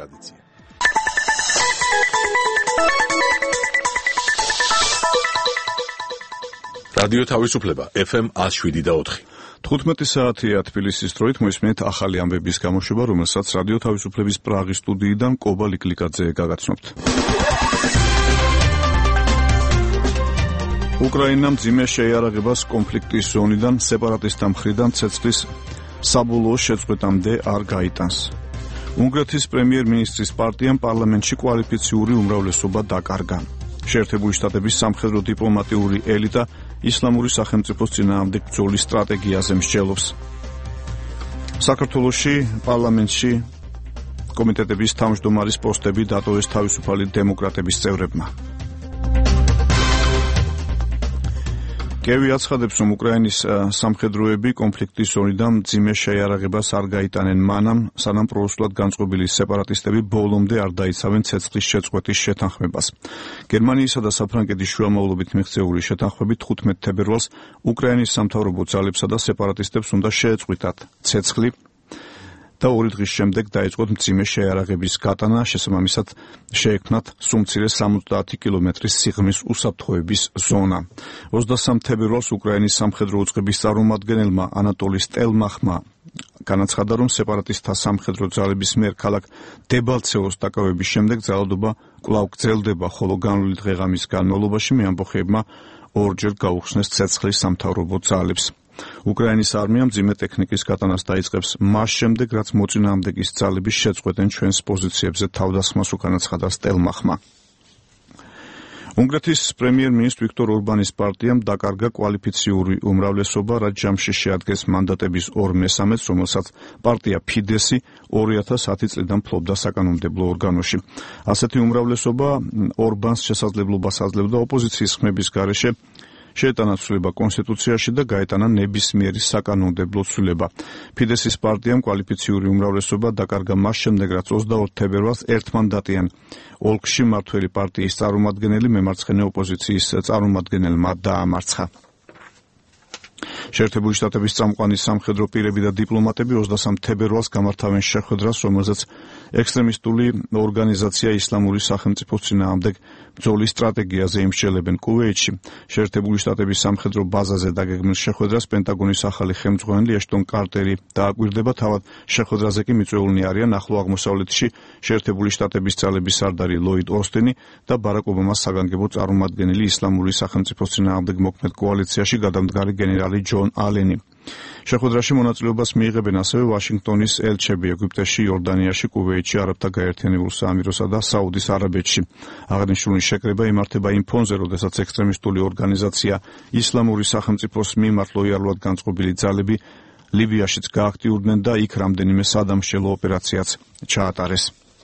ტრადიცია. რადიო თავისუფლება FM 107.4. 15 საათია თბილისის დროით მოისმენთ ახალი ამბების გამოშვება, რომელსაც რადიო თავისუფლების პრაღის სტუდიიდან კობა ლიკლიკაძე გაგაცნობთ. უკრაინამ მძიმე შეიარაღებას კონფლიქტის ზონიდან სეპარატისტთა მხრიდან ცეცხლის საბოლოო შეწყვეტამდე არ გაიტანს. უნგრეთის პრემიერ-მინისტრის პარტიამ პარლამენტში კვალიფიციური უმრავლესობა დაკარგა. შეერთებული შტატების სამხედრო დიპლომატიური ელიტა ისლამური სახელმწიფოს წინააღმდეგ ბრძოლის სტრატეგიაზე მსჯელობს. საქართველოში პარლამენტში კომიტეტების თავმჯდომარის პოსტები დატოვეს თავისუფალი დემოკრატების წევრებმა. კევი აცხადებს, რომ უკრაინის სამხედროები კონფლიქტის ზონიდან მძიმე შეიარაღებას არ გაიტანენ მანამ, სანამ პრორუსულად განწყობილი სეპარატისტები ბოლომდე არ დაიცავენ ცეცხლის შეწყვეტის შეთანხმებას. გერმანიისა და საფრანგეთის შუამავლობით მიღწეული შეთანხმებით 15 თებერვალს უკრაინის სამთავრობო ძალებსა და სეპარატისტებს უნდა შეეწყვიტათ ცეცხლი და 2 დღის შემდეგ დაიწყოთ მძიმე შეიარაღების გატანა, შესაბამისად შეექმნათ სუმცირე 70 კილომეტრის სიღრმის უსაფრთხოების ზონა. 23 თებერვალს უკრაინის სამხედრო უწყების წარმომადგენელმა ანატოლი სტელმახმა განაცხადა, რომ სეპარატისტთა სამხედრო ძალების მიერ ქალაქ დებალცევოს დაკავების შემდეგ ძალადობა კვლავ გრძელდება, ხოლო განვლილი დღე-ღამის განმავლობაში მეამბოხეებმა 2-ჯერ გაუხსნეს ცეცხლი სამთავრობო ძალებს. უკრაინის არმია მძიმე ტექნიკის გატანას დაიწყებს მას შემდეგ, რაც მოწინააღმდეგის ძალების შეწყვეტენ ჩვენს პოზიციებზე თავდასხმას უკანაცხადა სტელმახმა. უნგრეთის პრემიერ-მინისტრ ვიქტორ ორბანის პარტიამ დაკარგა კვალიფიციური უმრავლესობა, რაც ჯამში შეადგენს მანდატების 2/3-ს, რომელსაც პარტია ფიდესი 2010 წლიდან ფლობდა საკანონმდებლო ორგანოში. ასეთი უმრავლესობა ორბანს შესაძლებლობას აძლევდა ოპოზიციის ხმების გარეშე შეეტანა ცვლილება კონსტიტუციაში და გაეტანა ნებისმიერი საკანონმდებლო ცვლილება. ფიდესის პარტიამ კვალიფიციური უმრავლესობა დაკარგა მას შემდეგ, რაც 22 თებერვალს ერთმანდატიან ოლქში მმართველი პარტიის წარმომადგენელი მემარცხენე ოპოზიციის წარმომადგენელმა დაამარცხა. შეერთებული შტატების წამყვანი სამხედრო პირები და დიპლომატები 23 თებერვალს გამართავენ შეხვედრას, რომელზეც ექსტრემისტული ორგანიზაცია ისლამური სახელმწიფოს წინააღმდეგ ბრძოლის სტრატეგიაზე იმსჯელებენ. კუვეითში შეერთებული შტატების სამხედრო ბაზაზე დაგეგმილ შეხვედრას პენტაგონის ახალი ხელმძღვანელი ეშტონ კარტერი დააკვირდება, თავად შეხვედრაზე კი მიწვეულნი არიან ახლო აღმოსავლეთში შეერთებული შტატების ძალების სარდალი ლოიდ ოსტინი და ბარაკ ობამას საგანგებო წარმომადგენელი ისლამური სახელმწიფოს წინააღმდეგ მოქმედ კოალიციაში გადამდგარი გენერალი ჯონ ალენი. შეხვედრაში მონაწილეობას მიიღებენ ასევე ვაშინგტონის ელჩები ეგვიპტეში, იორდანიაში, კუვეითში, არაბთა გაერთიანებულ საამიროსა და საუდის არაბეთში. აღნიშნული შეკრება იმართება იმ ფონზე, როდესაც ექსტრემისტული ორგანიზაცია ისლამური სახელმწიფოს მიმართ ლოიალურად განწყობილი ძალები ლიბიაშიც გააქტიურდნენ და იქ რამდენიმე სადამშელო ოპერაციაც ჩაატარეს.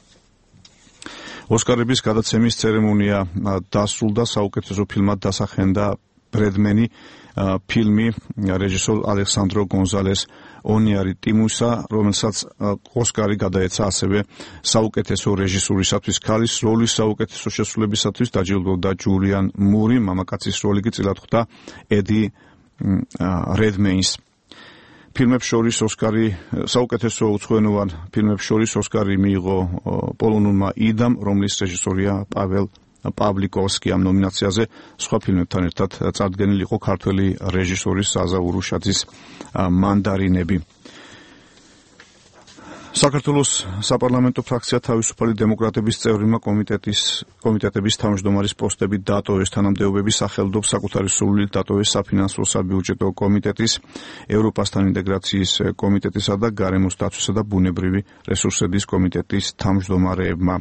ოსკარების გადაცემის ცერემონია დასრულდა, საუკეთესო ფილმად დასახენდა ბრედმენი ფილმი რეჟისორ ალეხსანდრო გონზალეს ონიარი ტიმუსა, რომელსაც ოსკარი გადაეცა ასევე საუკეთესო რეჟისურისათვის. ქალის როლის საუკეთესო შესრულებისათვის დაჯილდოვდა ჯულიან მური, მამაკაცის როლი კი წილად ხვდა ედი რედმეინს. ფილმებს შორის ოსკარი, საუკეთესო უცხოენოვან ფილმებს შორის ოსკარი მიიღო პოლონურმა იდამ, რომლის რეჟისორია პაվել პავლიკოვსკი. ამ ნომინაციაზე სხვა ფილმებთან ერთად წარდგენილი იყო ქართველი რეჟისორის საზა ურუშაძის მანდარინები. საქართველოს საპარლამენტო ფრაქცია თავისუფალი დემოკრატების წევრმა კომიტეტების თავმჯდომარის პოსტები დატოვეს. თანამდებობები სახელდობს საკუთარი სურვილით დატოვეს საფინანსო საბიუჯეტო კომიტეტის, ევროპასთან ინტეგრაციის კომიტეტისა და გარემოს დაცვისა და ბუნებრივი რესურსების კომიტეტის თავმჯდომარეებმა.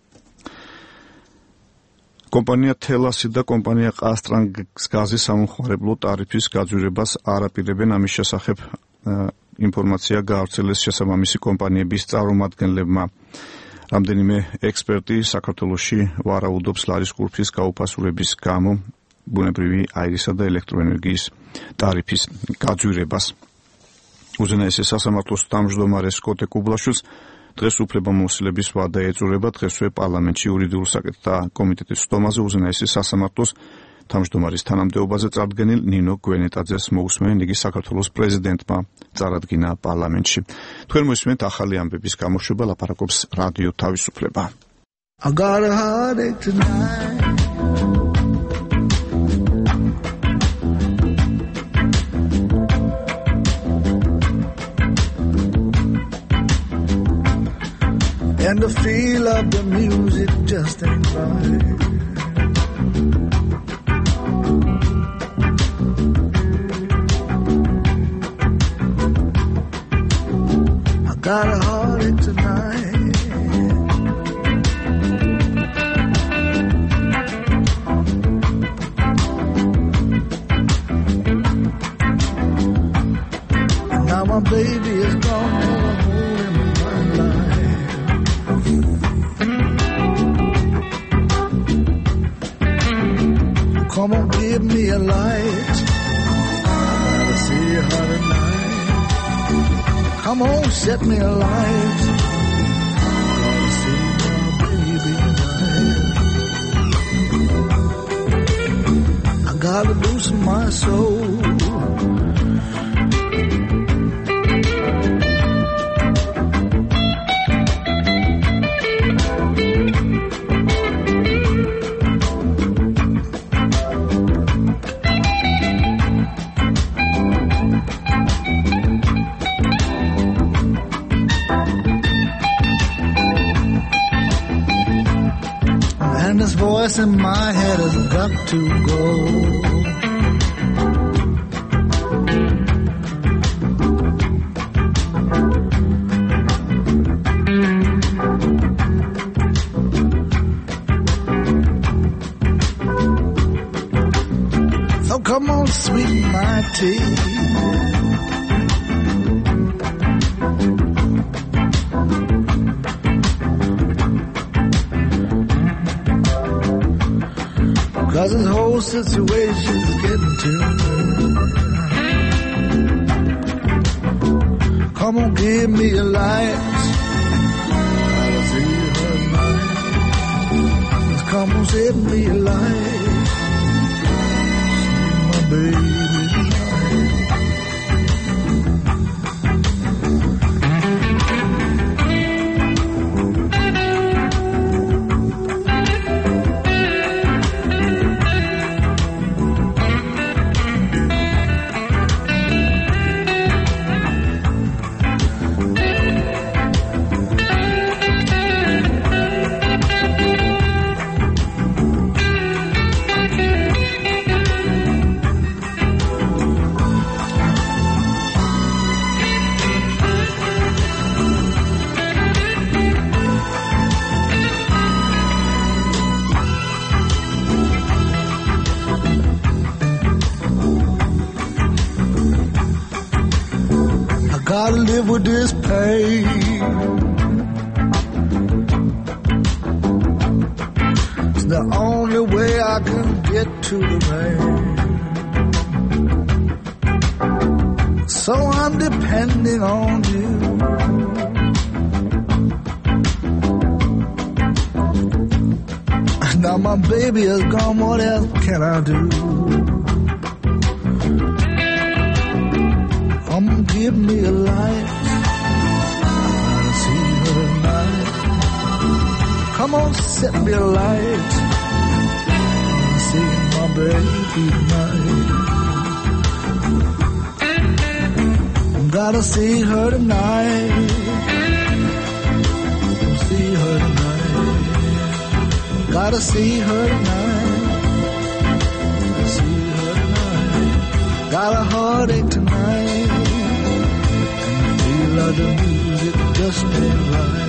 კომპანია თელასი და კომპანია ყაზტრანგსგაზი სამხმარებლო ტარიფის გაძვირებას არ აპირებენ. ამის შესახებ ინფორმაცია გაავრცელეს შესაბამისი კომპანიების წარმომადგენლებმა. რამდენიმე ექსპერტი საქართველოში ვარაუდობს ლარის კურსის გაუფასურების გამო ბუნებრივი აირისა და ელექტროენერგიის ტარიფის გაძვირებას. უზენაესი სასამართლოს თავმჯდომარე სკოტე კუბლაშვილს დღეს უფლებამოსილების ვადა ეწურება. დღესვე პარლამენტში იურიდიულ საკითხთა კომიტეტის სტომაზე უზენაესი სასამართლოს თავმჯდომარის თანამდებობაზე წარდგენილ ნინო გვენეტაძეს მოусმენ, იგი საქართველოს პრეზიდენტმა წარადგინა პარლამენტში. თქვენ მოსმენთ ახალი ამბების გამოშვება, ლაპარაკობს რადიო თავისუფლება. I got a heartache tonight. And the feel of the music just ain't right. I got a heartache tonight. And now my baby is gone, never holding my life. Come on, give me a light. I gotta see her tonight. Come on, set me a light. I gotta see my baby tonight. I gotta loosen my soul. And this voice in my head has got to go. So come on, sweeten my tea. Cause this whole situation's getting to me. Come on, give me a light. Gotta see her tonight. Come on, set me a light. See my baby gotta live with this pain. It's the only way I can get to the rain. So I'm depending on you. Now my baby is gone, what else can I do? Give me a light. I wanna see her tonight. Come on, set me a light. I wanna see my baby tonight. Gotta see her tonight. See her tonight. Gotta see her tonight. See her tonight. Got a heartache tonight. Love the music just ain't right.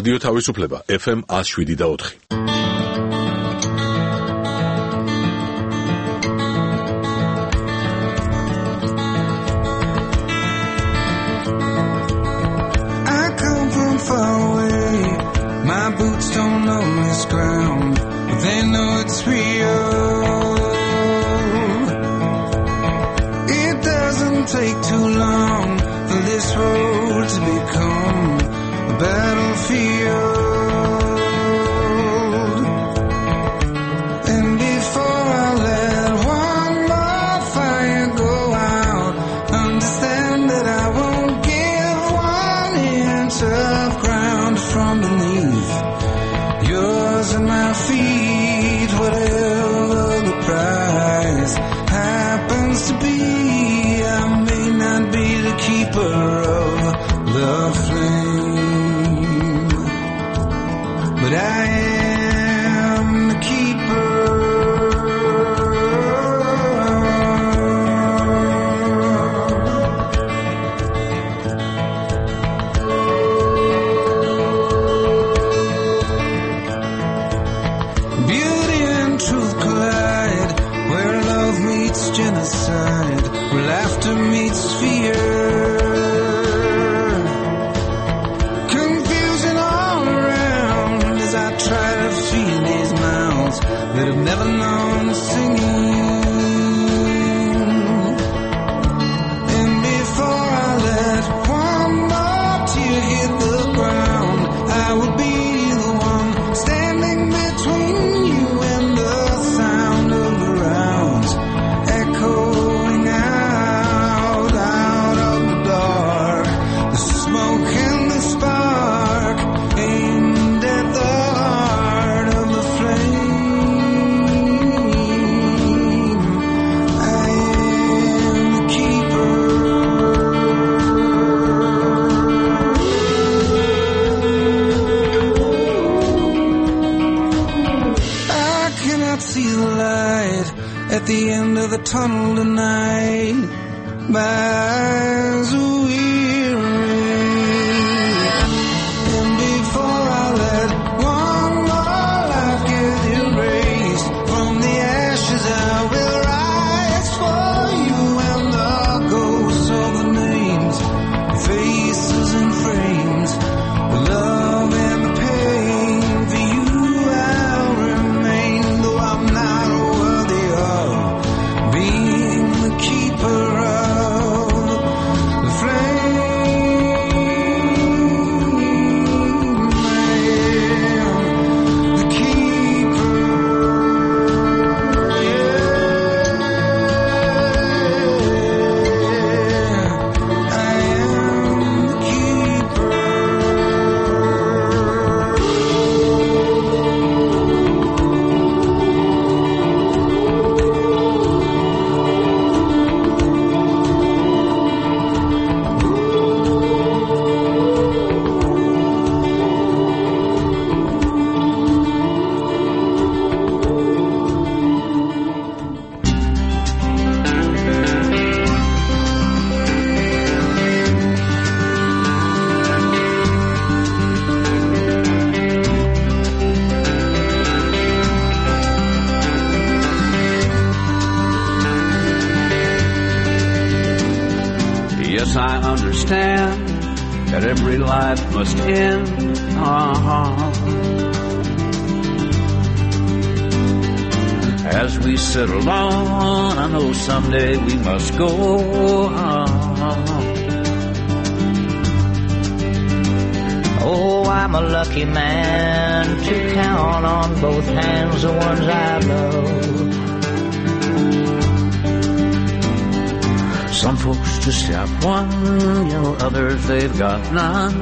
რადიო თავისუფლება FM 107.4. I come from far away. My boots don't know this ground, but they know it's real. It doesn't take too long for this road to become a battlefield. And before I let one more fire go out, understand that I won't give 1 inch of ground from beneath yours and my feet. Whatever the price happens to be, I may not be the keeper of the flame, but I am the keeper. Beauty and truth collide, where love meets genocide, where laughter meets fear. Confusion all around as I try to feed these mouths that have never known singing. And before I let one more tear hit the ground, I will be the one standing between you and the sound of the rounds echoing out of the dark. The smoke and the spark aimed at the heart of the flame. I am the keeper. I cannot see the light at the end of the tunnel tonight. My eyes are weary. And before I let one more life get erased from the ashes, I will rise for you and the ghosts of the names, faces and frames, the love and the pain. For you I'll remain, though I'm not worthy of being the keeper of the flame. I am the keeper. I am the keeper. Yes, I understand that every life must end. As we settle on, I know someday we must go on. Oh, I'm a lucky man to count on both hands the ones I love. Some folks just have one, you know, others they've got none.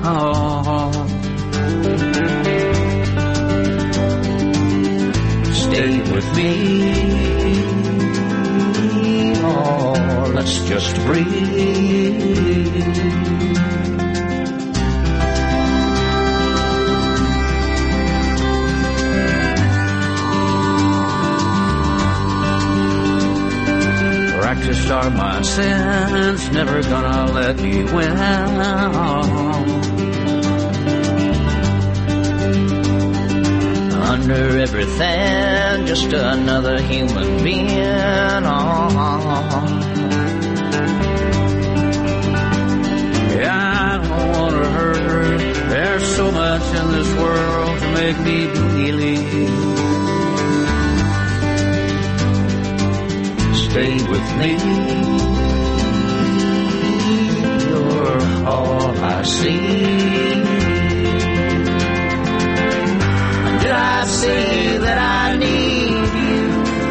Stay with me, oh, let's just breathe. Practiced are my sins, never gonna let me win. under everything, just another human being. Yeah, I don't want to hurt her. There's so much in this world to make me believe. Stay with me. You're all I see. Did I say that I need you?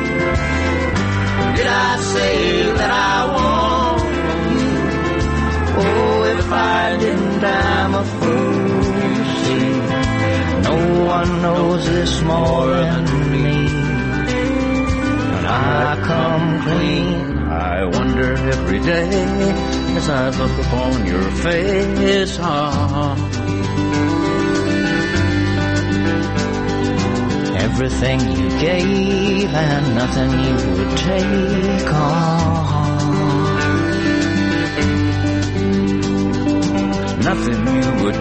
Did I say that I want you? Oh, if I didn't, I'm a fool. See, no one knows this more than me. And I come clean. I wonder every day as I look upon your face. Everything you gave and nothing you would take on. Nothing you would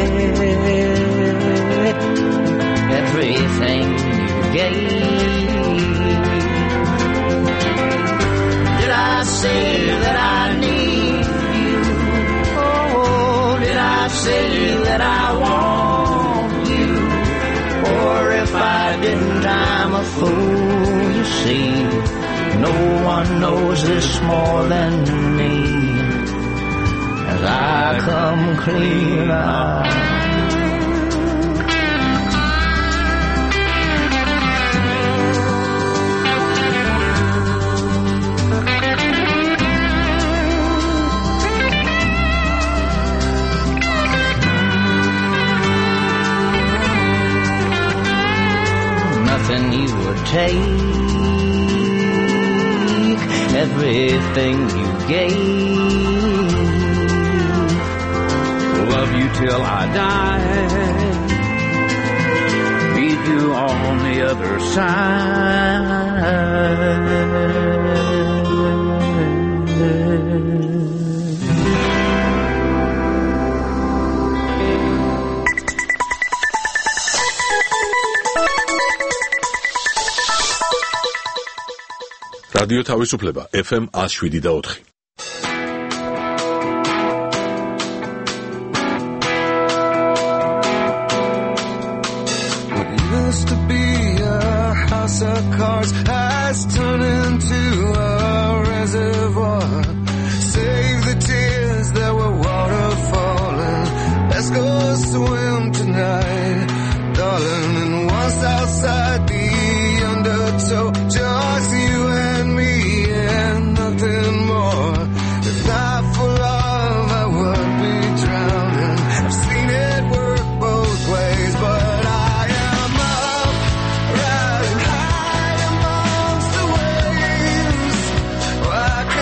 take. Everything you gave. Did I say that I need you? Oh, did I say that I want you? Or if I didn't, I'm a fool, you see. No one knows this more than me. As I come clean out. Nothing you would take, everything you gave. Love you till I die, meet you on the other side. რადიო თავისუფლება FM 107.4. What used to be a house of cards has turned into a reservoir. Save the tears that were waterfalling. Let's go swim tonight, darling. And once outside the undertow, just you and me and nothing more. If not for love, I would be drowning. I've seen it work both ways, but I am up, rising high amongst the waves. Oh, I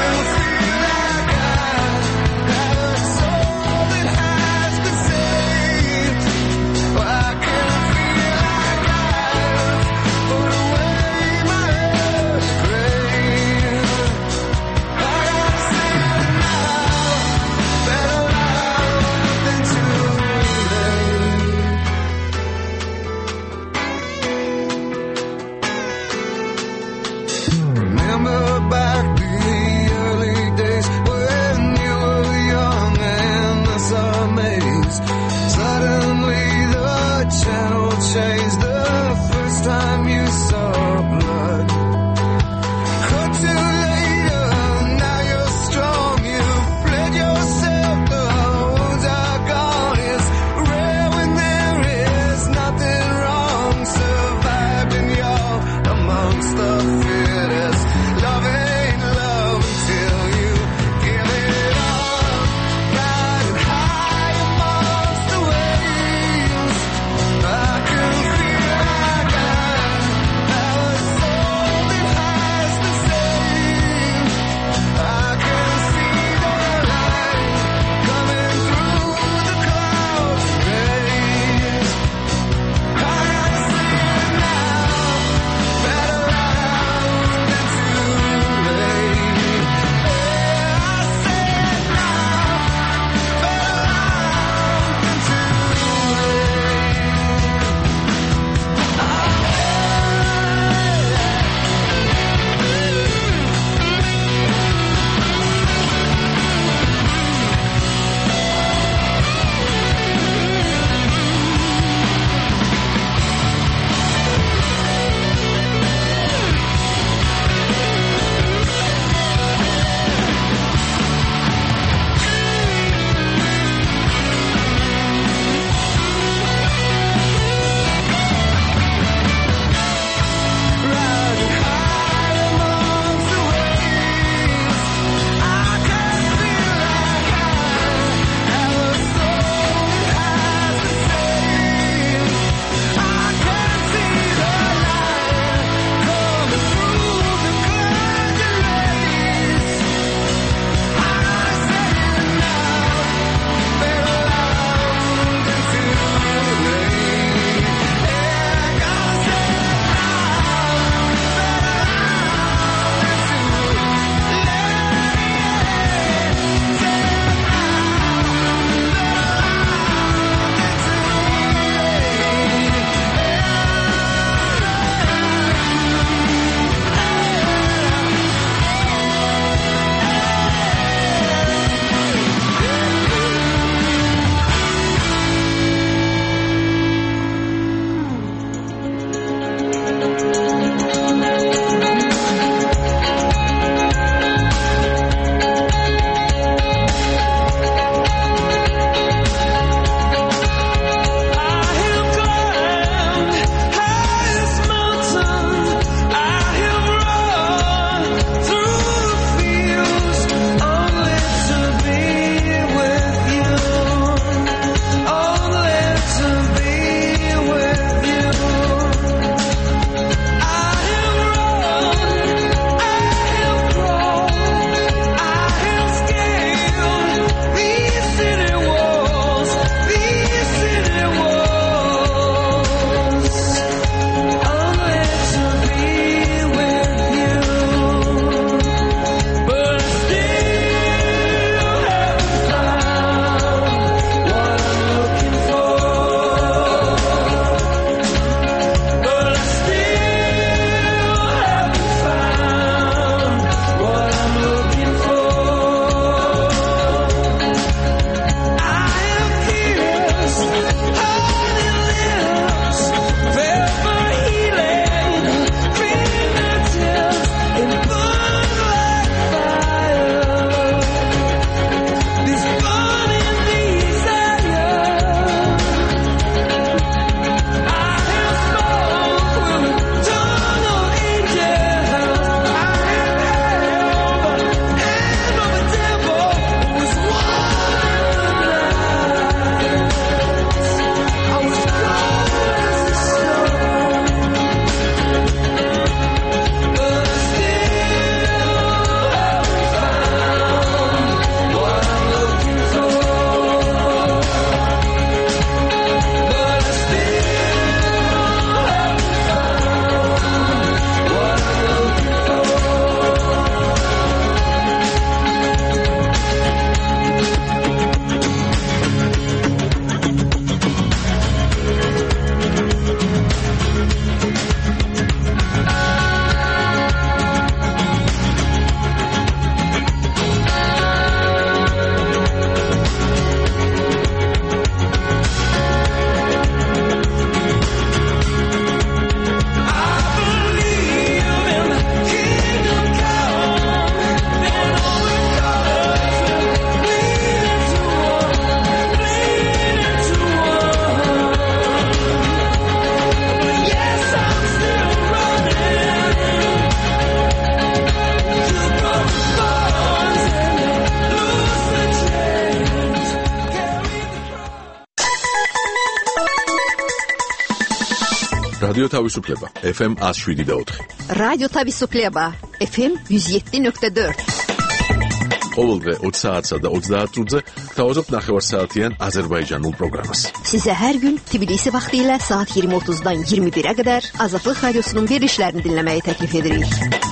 რადიო თავისუფლება FM 107.4. რადიო თავისუფლება FM 107.4. ყოველდღე 20 საათსა და 30 წუთზე გთავაზობთ ნახევარსაათიან აზერბაიჯანულ პროგრამას. Size her gün Tbilisi vaktiyle saat 20.30'dan 21'e kadar Azatlık Radyosu'nun verilişlerini dinlemeyi teklif ederiz.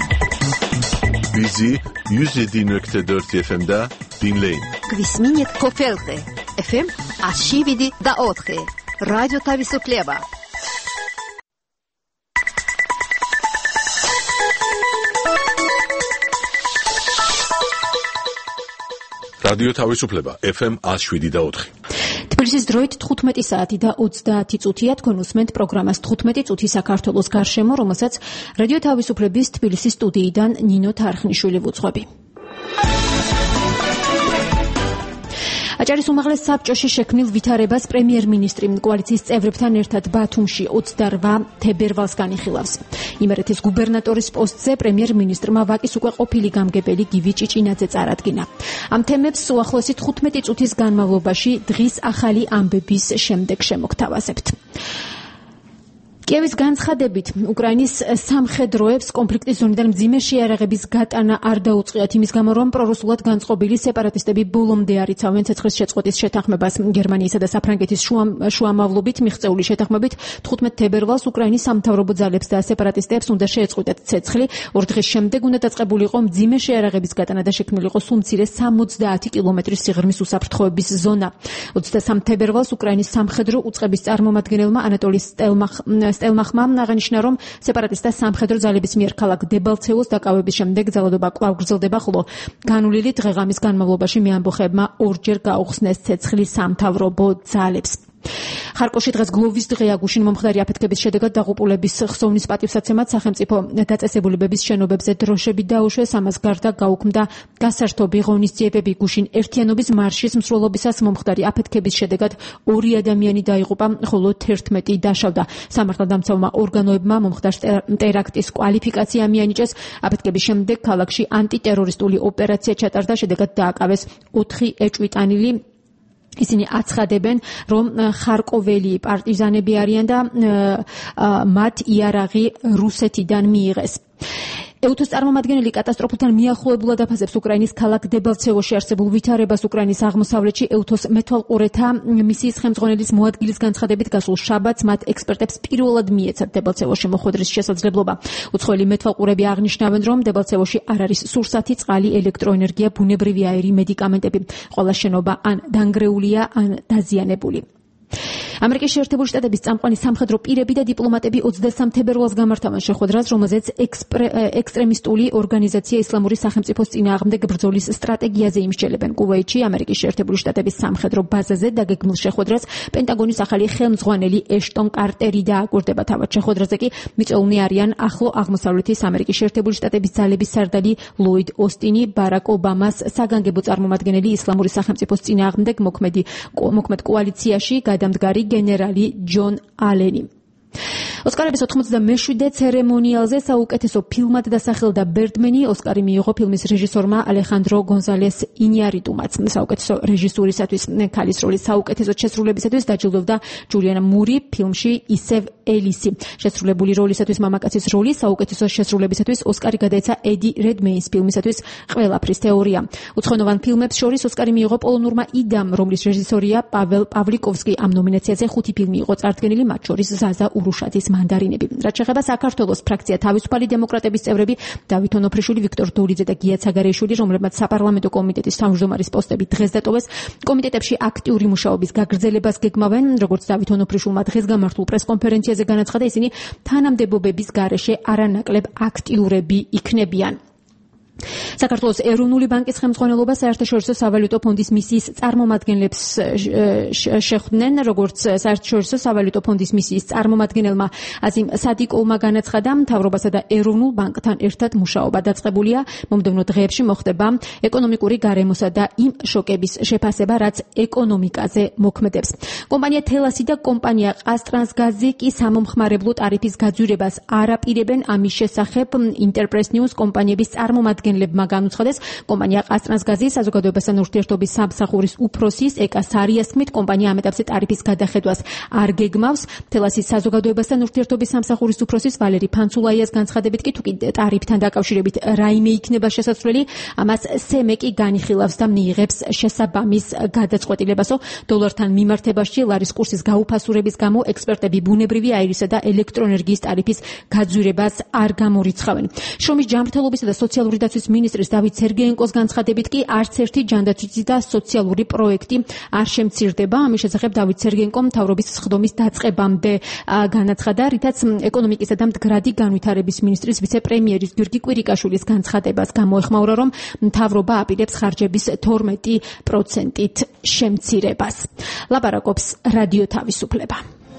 Bizi 107.4 FM'da dinleyin. Kvisminit Kofelte FM 107.4. Radyo Tavisupleva. რადიო თავისუფლება FM 107.4. თბილისის დროით 15 საათი და 30 წუთია. თქვენ უსმენთ პროგრამას 15 წუთი საქართველოს გარშემო, რომელსაც რადიო თავისუფლების თბილისის სტუდიიდან ნინო თარხნიშვილი ვუძღვები. აჭარის უმაღლეს საბჭოში შექმნილ ვითარებას პრემიერ-მინისტრი კოალიციის წევრებთან ერთად ბათუმში 28 თებერვალს განიხილავს. იმერეთის გუბერნატორის პოსტზე პრემიერ-მინისტრმა ვაკის უკვე ყოფილი გამგებელი გივი ჭიჭინაძე წარადგინა. ამ თემებს უახლოესი 15 წუთის განმავლობაში დღის ახალი ამბების შემდეგ შემოგთავაზებთ. კიევის განცხადებით უკრაინის სამხედროებს კონფლიქტის ზონიდან მძიმე შეიარაღების გატანა არ დაუწყიათ იმის გამო, რომ პრორუსულად განწყობილი სეპარატისტები ბოლომდე არ იცავენ ცეცხლის შეწყვეტის შეთანხმებას. გერმანიისა და საფრანგეთის შუამავლობით მიღწეული შეთანხმებით 15 თებერვალს უკრაინის სამთავრობო ძალებს და სეპარატისტებს უნდა შეეწყვეტათ ცეცხლი. 2 დღის შემდეგ უნდა დაწყებულიყო მძიმე შეიარაღების გატანა და შექმნილიყო სულ მცირე 70 კილომეტრის სიღრმის უსაფრთხოების ზონა. 23 თებერვალს უკრაინის სამხედრო უწყების წარმომადგენელმა ანატოლი სტელმახმა აღნიშნა, რომ სეპარატისტთა სამხედრო ძალების მიერ ქალაქ დებალცევოს დაკავების შემდეგ ძალადობა კვლავ გრძელდება, ხოლო განვლილი დღეღამის განმავლობაში მეამბოხებმა ორჯერ გაუხსნეს ცეცხლი სამთავრობო ძალებს. ხარკოვში დღეს გლოვის დღეა. გუშინ მომხდარი აფეთქების შედეგად დაღუპულების ხსოვნის პატივსაცემად სახელმწიფო დაწესებულებების შენობებზე დროშები დაუშვეს. ამას გარდა გაუქმდა გასართობი ღონისძიებები. გუშინ ერთიანობის მარშის მსვლელობისას მომხდარი აფეთქების შედეგად 2 ადამიანი დაიღუპა, ხოლო 11 დაშავდა. სამართალდამცავმა ორგანოებმა მომხდარ ტერაქტის კვალიფიკაცია მიანიჭეს. აფეთქების შემდეგ ქალაქში ანტიტერორისტული ოპერაცია ჩატარდა, შედეგად დააკავეს 4 ეჭვიტანილი. ისინი აცხადებენ, რომ ხარკოველი პარტიზანები არიან და მათ იარაღი რუსეთიდან მიიღეს. ეუთოს წარმომადგენელი კატასტროფულთან მიახლოებულად აფასებს უკრაინის ქალაქ დებალცევოში არსებულ ვითარებას. უკრაინის აღმოსავლეთში ეუთოს მეთვალყურეთა მისიის ხელმძღვანელის მოადგილის განცხადებით გასულ შაბათს მათ ექსპერტებს პირველად მიეცათ დებალცევოში მოხვედრის შესაძლებლობა. უცხოელი მეთვალყურები აღნიშნავენ, რომ დებალცევოში არ არის სურსათი, წყალი, ელექტროენერგია, ბუნებრივი აირი, მედიკამენტები. ყველა შენობა ან დანგრეულია, ან დაზიანებული. ამერიკის შეერთებული შტატების წამყვანი სამხედრო პირები და დიპლომატები 23 თებერვალს გამართავენ შეხვედრას, რომელზეც ექსტრემისტული ორგანიზაცია ისლამური სახელმწიფოს წინააღმდეგ ბრძოლის სტრატეგიაზე იმსჯელებენ. კუვეითში ამერიკის შეერთებული შტატების სამხედრო ბაზაზე დაგეგმილ შეხვედრას პენტაგონის ახალი ხელმძღვანელი ეშტონ კარტერი დააკვირდება. თავად შეხვედრაზე კი მიწვეულნი არიან ახლო აღმოსავლეთის ამერიკის შეერთებული შტატების ძალების სარდალი ლოიდ ოსტინი, ბარაკ ობამას საგანგებო წარმომადგენელი ისლამური სახელმწიფოს წინააღმდეგ მოქმედ კოალიციაში გადამდგარი გენერალი ჯონ ალენი. ოსკარების 87 ცერემონიალზე საუკეთესო ფილმად დასახელდა ბერდმენი. ოსკარი მიიღო ფილმის რეჟისორმა ალეხანდრო გონზალეს ინიარიტუმაც. საუკეთესო რეჟისურისათვის ქალის როლის საუკეთესო შესრულებისათვის დაჯილდოვდა ჯულიან მური ფილმში ისევ ელისი. შესრულებული როლისათვის მამაკაცის როლი, საუკეთესო შესრულებისათვის ოსკარი გადაეცა ედი რედმეინის ფილმისათვის ყველაფრის თეორია. უცხოენოვან ფილმებს შორის ოსკარი მიიღო პოლონურმა იდამ, რომლის რეჟისორია პაվել პავლიკოვსკი. ამ ნომინაციაზე 5 ფილმი იყო წარდგენილი, მათ შორის ზაზა ურუშაძის მანდარინები. რაც შეეხება საქართველოს ფრაქცია თავისუფალი დემოკრატების წევრები დავით ონოფრიშვილი, ვიქტორ დოლიძე და გია ცაგარეიშვილი, რომლებმაც საპარლამენტო კომიტეტის თავმჯდომარის პოსტები დღეს დატოვეს, კომიტეტებში აქტიური მუშაობის გაგრძელებას გეგმავენ. როგორც დავით ონოფრიშვილმა დღეს გამართულ პრესკონფერენციაზე განაცხადა, ისინი თანამდებობების გარეშე არანაკლებ აქტიურები იქნებიან. საქართველოს ეროვნული ბანკის ხელმძღვანელობა საერთაშორისო სავალუტო ფონდის მისიის წარმომადგენლებს შეხვდნენ. როგორც საერთაშორისო სავალუტო ფონდის მისიის წარმომადგენელმა აზიმ სადიკოვმა განაცხადა, მთავრობასა და ეროვნულ ბანკთან ერთად მუშაობა დაწყებულია. მომდევნო დღეებში მოხდება ეკონომიკური გარემოსა და იმ შოკების შეფასება, რაც ეკონომიკაზე მოქმედებს. კომპანია თელასი და კომპანია ყაზტრანსგაზი კი სამომხმარებლო ტარიფის გაძვირებას არ აპირებენ. ამის შესახებ ინტერპრეს ნიუს კომპანიების წარმომადგენელი წარმომადგენლებმა განუცხადეს, კომპანია ყაზტრანსგაზი საზოგადოებასთან ურთიერთობის სამსახურის უფროსის ეკა სარიას თქმით, კომპანია ამ ეტაპზე ტარიფის გადახედვას არ გეგმავს. თელასის საზოგადოებასთან ურთიერთობის სამსახურის უფროსის ვალერი ფანცულაიას განცხადებით კი თუ კი ტარიფთან დაკავშირებით რაიმე იქნება შესაძლებელი, ამას სემეკი განიხილავს და მიიღებს შესაბამის გადაწყვეტილებასო. დოლართან მიმართებაში ლარის კურსის გაუფასურების გამო ექსპერტები ბუნებრივი აირისა და ელექტროენერგიის ტარიფის გაძვირებას არ გამორიცხავენ. შრომის ჯანმრთელობისა და სოციალური დაცვის მინისტრის დავით სერგეენკოს განცხადებით კი არც ერთი ჯანდაცვითი და სოციალური პროექტი არ შემცირდება. ამის შესახებ დავით სერგეენკომ მთავრობის სხდომის დაწყებამდე განაცხადა, რითაც ეკონომიკისა და მდგრადი განვითარების მინისტრის ვიცე-პრემიერის გიორგი კვირიკაშვილის განცხადებას გამოეხმაურა, რომ მთავრობა აპირებს ხარჯების 12%-ით შემცირებას. ლაპარაკობს რადიო თავისუფლება.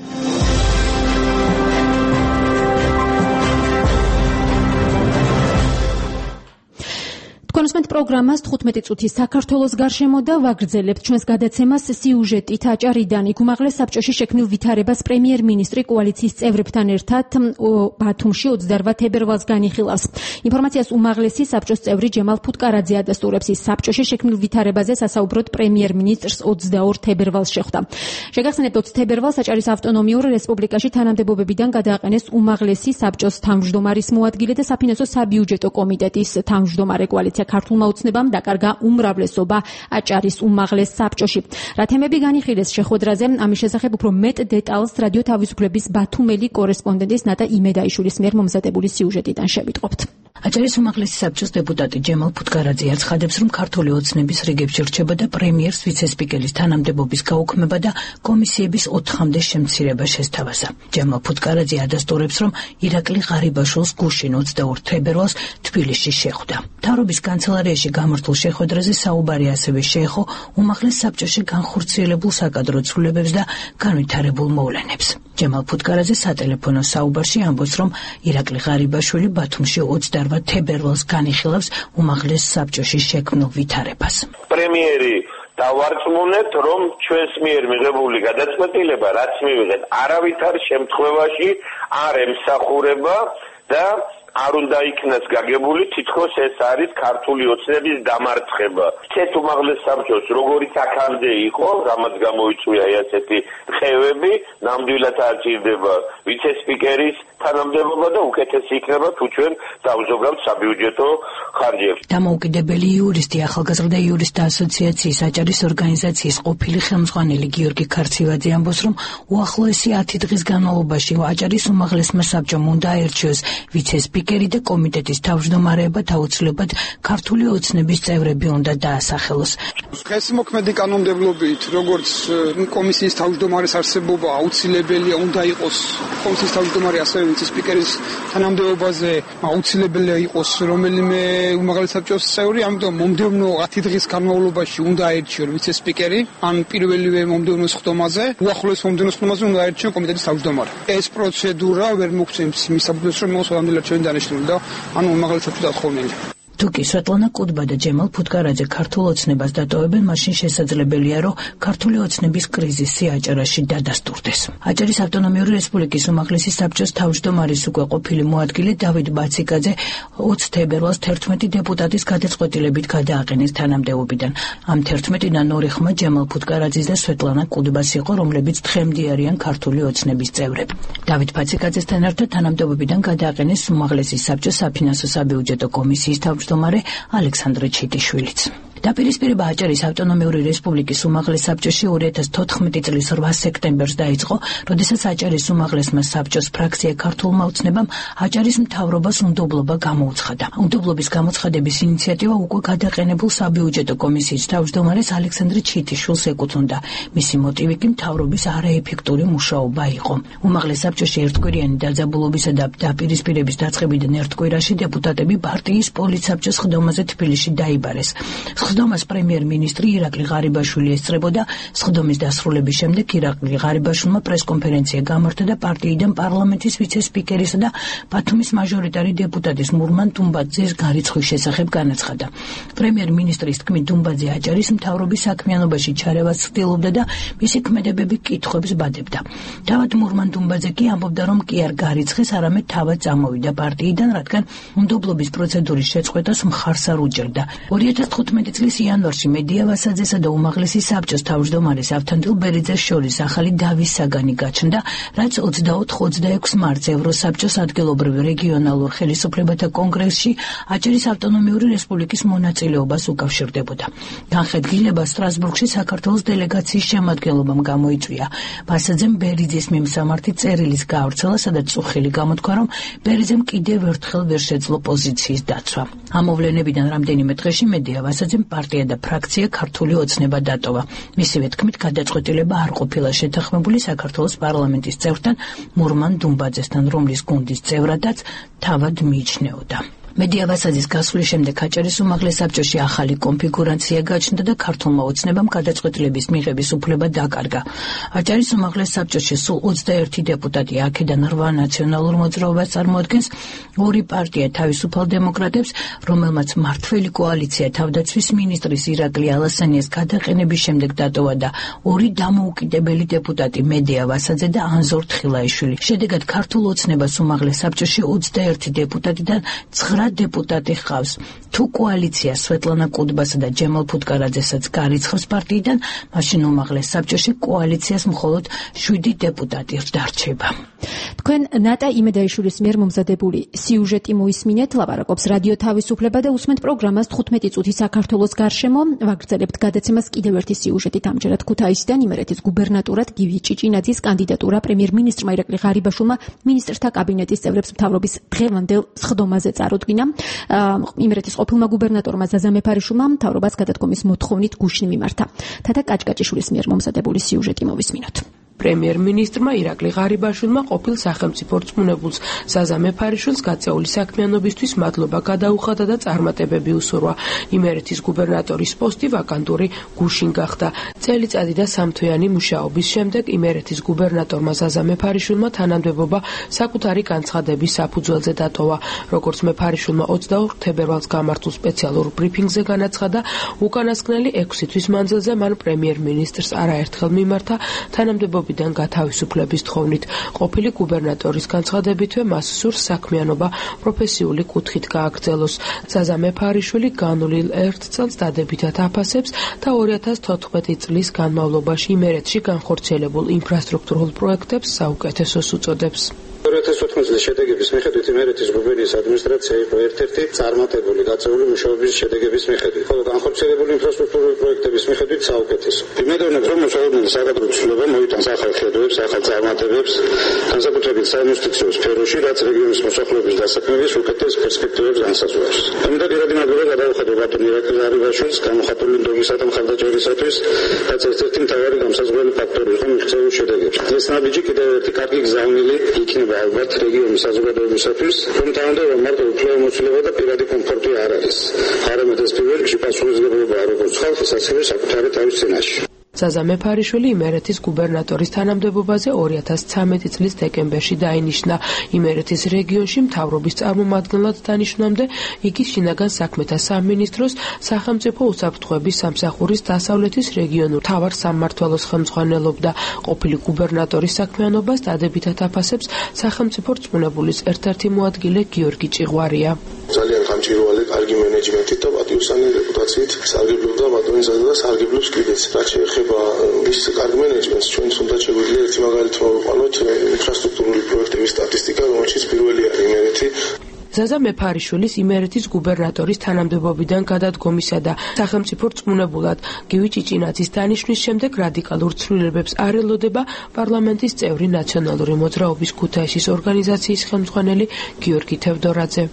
კონსმენტ პროგრამას 15 წუთი საქართველოს გარშემო და ვაგრძელებთ ჩვენს გადაცემას სიუჟეტით აჭარიდან. იქ უმაღლეს საბჭოში შექმნილ ვითარებას პრემიერ-მინისტრი კოალიციის წევრებთან ერთად ბათუმში 28 თებერვალს განიხილავს. ინფორმაციას უმაღლესი საბჭოს წევრი ჯემალ ფუტკარაძე ადასტურებს, ის საბჭოში შექმნილ ვითარებაზე სასაუბროდ პრემიერ-მინისტრს 22 თებერვალს შეხვდა. შეგახსენებთ, 20 თებერვალს აჭარის ავტონომიურ რესპუბლიკაში თანამდებობებიდან გადააყენეს უმაღლესი საბჭოს თავმჯდომარის მოადგილე და საფინანსო საბიუჯეტო კომიტეტის თავმჯდომარე. კოალიცია ქართულმა ოცნებამ დაკარგა უმრავლესობა აჭარის უმაღლეს საბჭოში. რა თემები განიხილეს შეხვედრაზე, ამის შესახებ უფრო მეტ დეტალს რადიო თავისუფლების ბათუმელი კორესპონდენტის ნატა იმედაიშვილის მიერ მომზადებული სიუჟეტიდან შევიტყობთ. აჭარის უმაღლესი საბჭოს დეპუტატი ჯემალ ფუტკარაძე აცხადებს, რომ ქართული ოცნების რიგებში რჩება და პრემიერს ვიცე-სპიკერის თანამდებობის გაუქმება და კომისიების 4-მდე შემცირება შესთავაზა. ჯემალ ფუტკარაძე ადასტურებს, რომ ირაკლი ღარიბაშვილს გუშინ 22 თებერვალს თბილისში შეხვდა. მთავრობის კანცელარიაში გამართულ შეხვედრაზე საუბარი ასევე შეეხო უმაღლეს საბჭოში განხორციელებულ საკადრო ცვლილებებს და განვითარებულ მოვლენებს. ჯემალ ფუტკარაძე სატელეფონო საუბარში ამბობს, რომ ირაკლი ღარიბაშვილი ბათუმში 28 თებერვალს განიხილავს უმაღლეს საბჭოში შექმნილ ვითარებას. პრემიერი დავარწმუნეთ, რომ ჩვენს მიერ მიღებული გადაწყვეტილება, რაც მივიღეთ, არავითარ შემთხვევაში არ ემსახურება და არ უნდა იქნას გაგებული, თითქოს ეს არის ქართული ოცნების დამარცხება. ცეთ უმაღლეს საბჭოს როგორიც აქამდე იყო, რამაც გამოიწვია ასეთი ხევები, ნამდვილად აჭირდება ვიცე-სპიკერის თანამდებობა და უკეთესი იქნება თუ ჩვენ დავზოგავთ საბიუჯეტო ხარჯებს. დამოუკიდებელი იურისტი, ახალგაზრდა იურისტთა ასოციაციის აჭარის ორგანიზაციის ყოფილი ხელმძღვანელი გიორგი ქარცივაძე ამბობს, რომ უახლოესი 10 დღის განმავლობაში აჭარის უმაღლესმა საბჭომ უნდა აერჩიოს ვიცე-სპიკერი და კომიტეტის თავმჯდომარეებად აუცილებლად ქართული ოცნების წევრები უნდა დაასახელოს. ხესიმოქმედი კანონმდებლობით, როგორც კომისიის თავმჯდომარის არსებობა აუცილებელია უნდა იყოს, კომისიის თავმჯდომარე ასევე ვიცე-სპიკერის თანამდებობაზე აუცილებელია იყოს რომელიმე უმაღლეს საბჭოს წევრი, ამიტომ მომდევნო 10 დღის განმავლობაში უნდა აერჩიოს ვიცე-სპიკერი, ან პირველივე მომდევნო სხდომაზე, უახლოეს მომდევნო სხდომაზე უნდა აერჩიოს კომიტეტის თავმჯდომარე. ეს პროცედურა ვერ მოგცემს იმის საფუძველს, რომ იყოს ამდენად ჩვენ დანიშნული და ანუ უმაღლეს საბჭოს დათხოვნილი. თუკი სვეტლანა კუდბა და ჯემალ ფუტკარაძე ქართულ ოცნებას დატოვებენ, მაშინ შესაძლებელია, რომ ქართული ოცნების კრიზისი აჭარაში დადასტურდეს. აჭარის ავტონომიური რესპუბლიკის უმაღლესი საბჭოს თავმჯდომარის უკვე ყოფილი მოადგილე დავით ბაციკაძე 20 თებერვალს 11 დეპუტატის გადაწყვეტილებით გადააყენეს თანამდებობიდან. ამ 11-დან 2 ხმა ჯემალ ფუტკარაძის და სვეტლანა კუდბას იყო, რომლებიც დღემდე არიან ქართული ოცნების წევრები. დავით ბაციკაძესთან ერთად თანამდებობიდან გადააყენეს უმაღლესი საბჭოს საფინანსო საბიუჯეტო კომისიის თავმჯდომარე ალექსანდრე ჩიტიშვილიც. დაპირისპირება აჭარის ავტონომიური რესპუბლიკის უმაღლეს საბჭოში 2014 წლის 8 სექტემბერს დაიწყო, როდესაც აჭარის უმაღლესმა საბჭოს ფრაქცია ქართულმა ოცნებამ აჭარის მთავრობას უნდობლობა გამოუცხადა. უნდობლობის გამოცხადების ინიციატივა უკვე გადაყენებულ საბიუჯეტო კომისიის თავმჯდომარეს ალექსანდრე ჩიტიშვილს ეკუთვნოდა. მისი მოტივი კი მთავრობის არაეფექტური მუშაობა იყო. უმაღლეს საბჭოში ერთკვირიანი დაძაბულობისა და დაპირისპირების დაწყებიდან ერთ კვირაში დეპუტატები პარტიის პოლიტსაბჭოს ხდომაზე თბილისში დაიბარეს. სხდომას პრემიერ-მინისტრი ირაკლი ღარიბაშვილი ესწრებოდა. სხდომის დასრულების შემდეგ ირაკლი ღარიბაშვილმა პრესკონფერენცია გამართა და პარტიიდან პარლამენტის ვიცე-სპიკერისა და ბათუმის მაჟორიტარი დეპუტატის მურმან დუმბაძის გარიცხვის შესახებ განაცხადა. პრემიერ-მინისტრის თქმით, დუმბაძე აჭარის მთავრობის საქმიანობაში ჩარევას ცდილობდა და მისი ქმედებები კითხვებს ბადებდა. თავად მურმან დუმბაძე კი ამბობდა, რომ კი არ გარიცხეს, არამედ თავად წამოვიდა პარტიიდან, რადგან უნდობლობის პროცედურის შეწყვეტას მხარს არ უჭერდა. 2015 წლის იანვარში მედია ვასაძესა და უმაღლესი საბჭოს თავმჯდომარეს ავთანდილ ბერიძეს შორის ახალი დავის საგანი გაჩნდა, რაც 24-26 მარტს ევროსაბჭოს ადგილობრივ რეგიონალურ ხელისუფლებათა კონგრესში აჭარის ავტონომიური რესპუბლიკის მონაწილეობას უკავშირდებოდა. განხეთქილება სტრასბურგში საქართველოს დელეგაციის შემადგენლობამ გამოიწვია. ვასაძემ ბერიძის მიმსამართი წერილის გაავრცელა, სადაც წუხილი გამოთქვა, რომ ბერიძემ კიდევ ერთხელ ვერ შეძლო პოზიციის დაცვა. ამ მოვლენებიდან რამდენიმე დღეში მედია ვასაძემ პარტია და ფრაქცია ქართული ოცნება დატოვა. მისივე თქმით, გადაწყვეტილება არ ყოფილა შეთანხმებული საქართველოს პარლამენტის წევრთან მურმან დუმბაძესთან, რომლის გუნდის წევრადაც თავად მიიჩნეოდა. მედია ვასაძის გასვლის შემდეგ აჭარის უმაღლეს საბჭოში ახალი კონფიგურაცია გაჩნდა და ქართულმა ოცნებამ გადაწყვეტილების მიღების უფლება დაკარგა. აჭარის უმაღლეს საბჭოში სულ 21 დეპუტატი, აქედან 8 ნაციონალურ მოძრაობას წარმოადგენს, 2 პარტია თავისუფალ დემოკრატებს, რომელმაც მმართველი კოალიცია თავდაცვის მინისტრის ირაკლი ალასანიას გადაყენების შემდეგ დატოვა და 2 დამოუკიდებელი დეპუტატი მედია ვასაძე და ანზორ თხილაიშვილი. შედეგად ქართულ ოცნებას უმაღლეს საბჭოში 21 დეპუტატიდან 9 დეპუტატი ჰყავს. თუ კოალიცია სვეტლანა კუდბასა და ჯემალ ფუტკარაძესაც გარიცხავს პარტიიდან, მაშინ უმაღლეს საბჭოში კოალიციას მხოლოდ 7 დეპუტატი დარჩება. თქვენ ნატა იმედაიშვილის მიერ მომზადებული სიუჟეტი მოისმინეთ, ლაპარაკობს რადიო თავისუფლება და უსმენთ პროგრამას 15 წუთი საქართველოს გარშემო. ვაგრძელებთ გადაცემას კიდევ ერთი სიუჟეტით. ამჯერად ქუთაისიდან იმერეთის გუბერნატორად გივი ჭიჭინაძის კანდიდატურა პრემიერ-მინისტრმა ირაკლი ღარიბაშვილმა მინისტრთა კაბინეტის წევრებს მთავრობის დღევანდელ სხდომაზე წარუდგინა. იმერეთის ყოფილმა გუბერნატორმა ზაზა მეფარიშვილმა მთავრობას გადადგომის მოთხოვნით გუშინ მიმართა. თათა კაჭკაჭიშვილის მიერ მომზადებული სიუჟეტი მოვისმინოთ. პრემიერ-მინისტრმა ირაკლი ღარიბაშვილმა ყოფილ სახელმწიფო რწმუნებულს ზაზა მეფარიშვილს გაწეული საქმიანობისთვის მადლობა გადაუხადა და წარმატებები უსურვა. იმერეთის გუბერნატორის პოსტი ვაკანტური გუშინ გახდა. წელიწადი და სამთვიანი მუშაობის შემდეგ იმერეთის გუბერნატორმა ზაზა მეფარიშვილმა თანამდებობა საკუთარი განცხადების საფუძველზე დატოვა. როგორც მეფარიშვილმა 22 თებერვალს გამართულ სპეციალურ ბრიფინგზე განაცხადა, უკანასკნელი 6 თვის მანძილზე მან პრემიერ-მინისტრს არაერთხელ მიმართა თანამდებობიდან გათავისუფლების თხოვნით. ყოფილი გუბერნატორის განცხადებითვე მას სურს საქმიანობა პროფესიული კუთხით გააგრძელოს. ზაზა მეფარიშვილი განვლილ 1 წელს დადებითად აფასებს და 2014 წლის განმავლობაში იმერეთში განხორციელებულ ინფრასტრუქტურულ პროექტებს საუკეთესოს უწოდებს. 2014 წლის შედეგების მიხედვით იმერეთის გუბერნიის ადმინისტრაცია იყო ერთ-ერთი წარმატებული გაწეული მუშაობის შედეგების მიხედვით, ხოლო განხორციელებული ინფრასტრუქტურული პროექტების მიხედვით საუკეთესო. იმედოვნებთ, რომ მუშაობენ საკადრო ცვლილება მოიტანს ახალ ხედვებს, ახალ წარმატებებს, განსაკუთრებით საინვესტიციო სფეროში, რაც რეგიონის მოსახლეობის დასაქმების უკეთეს პერსპექტივებს განსაზღვრავს. ამიტომ პირადი მადლობა გადაუხადა ბატონ ირაკლი ღარიბაშვილს გამოხატული ნდობისა და მხარდაჭერისათვის, რაც ერთ-ერთი მთავარი გამსაზღვრელი ფაქტორი იყო მიღწეულ შედეგებში. ეს ნაბიჯი კიდევ ერთი კარგი გზავნილი იქნება ალბათ რეგიონის საზოგადოებისათვის, რომ თანამდებობა მარტო უფლებამოსილება და პირადი კომფორტი არ არის. არამედ ეს პირველ რიგში პასუხისმგებლობაა როგორც ხალხის, ასევე საკუთარი თავის წინაშე. ზაზა მეფარიშვილი იმერეთის გუბერნატორის თანამდებობაზე 2013 წლის დეკემბერში დაინიშნა. იმერეთის რეგიონში მთავრობის წარმომადგენლად დანიშნამდე იგი შინაგან საქმეთა სამინისტროს სახელმწიფო უსაფრთხოების სამსახურის დასავლეთის რეგიონულ მთავარ სამმართველოს ხელმძღვანელობდა. ყოფილი გუბერნატორის საქმიანობას დადებითად აფასებს სახელმწიფო რწმუნებულის ერთ-ერთი მოადგილე გიორგი ჭიღვარია. ძალიან გამჭირვალე კარგი მენეჯმენტით და პატივსანი რეპუტაციით სარგებლობდა ბატონი ზაზა და სარგებლობს კიდეც. რაც შეეხება მის კარგ მენეჯმენტს, ჩვენც უნდა შეგვიძლია ერთი მაგალითი მოვიყვანოთ ინფრასტრუქტურული პროექტების სტატისტიკა, რომელშიც პირველი არის იმერეთი. ზაზა მეფარიშვილის იმერეთის გუბერნატორის თანამდებობიდან გადადგომისა და სახელმწიფო რწმუნებულად გივი ჭიჭინაძის დანიშვნის შემდეგ რადიკალურ ცვლილებებს არ ელოდება პარლამენტის წევრი ნაციონალური მოძრაობის ქუთაისის ორგანიზაციის ხელმძღვანელი გიორგი თევდორაძე.